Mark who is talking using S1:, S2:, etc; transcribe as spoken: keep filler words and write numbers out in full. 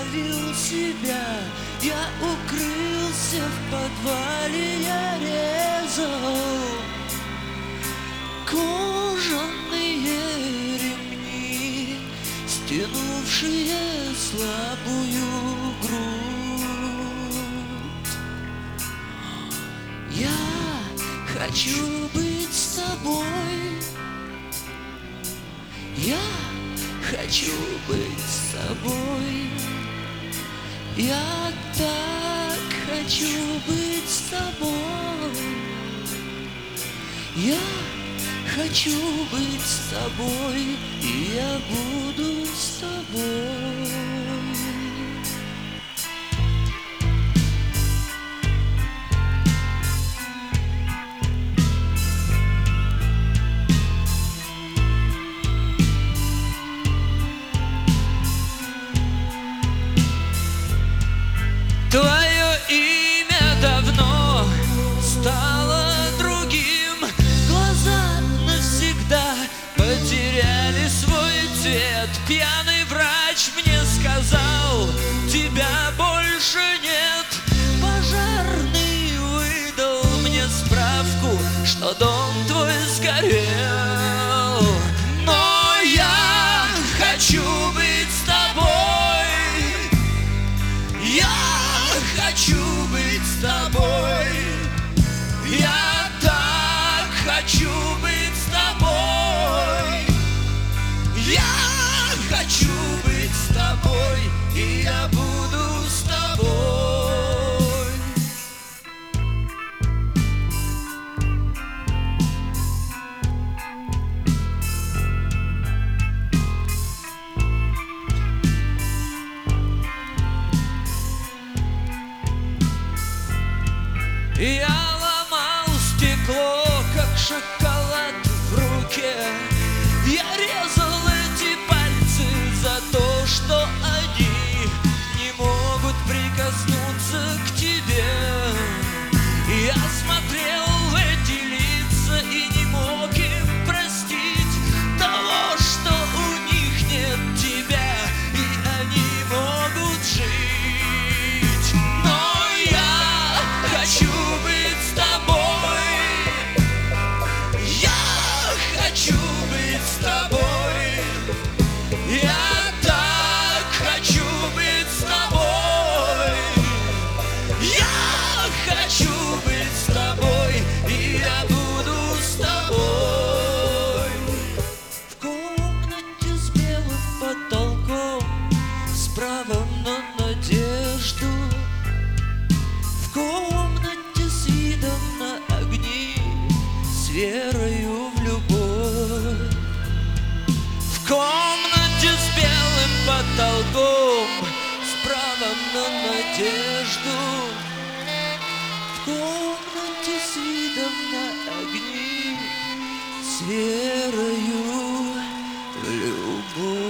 S1: ловил себя, я укрылся в подвале, я резал кожаные ремни, стянувшие слабую грудь. Я хочу быть с тобой, я хочу быть с тобой, я так хочу быть с тобой, я хочу быть с тобой, и я буду с тобой. Твое имя давно стало другим, глаза навсегда потеряли свой цвет. Пьяный врач мне сказал, тебя больше нет. Пожарный выдал мне справку, что дом твой сгорел. Но я хочу быть с тобой, я хочу быть с тобой, я так хочу быть с тобой, я хочу быть с тобой, и я буду с тобой. Я ломал стекло, как шоколад в руке. Я резал эти пальцы за то, что они не могут прикоснуться к тебе. Я смотрел в эти лица и не мог им простить того, что у них нет тебя, и они могут жить. Но я хочу быть с тобой, я хочу быть с тобой, я так хочу быть с тобой, я хочу быть с тобой, и я буду с тобой. В комнате с белым потолком, с правом на надежду, в комнате с видом на огни, с верою в любовь. В комнате с белым потолком, с правом на надежду, в комнате с видом на огни, с верою в любовь.